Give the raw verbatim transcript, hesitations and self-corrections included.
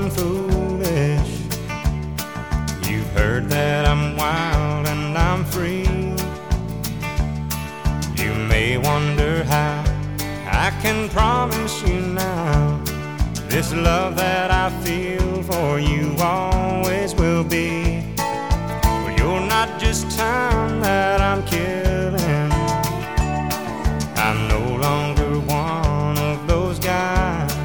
and foolish. You've heard that I'm wild and I'm free. You may wonder how I can promise you now this love that I feel for you always will be. Well, you're not just time that I'm killing.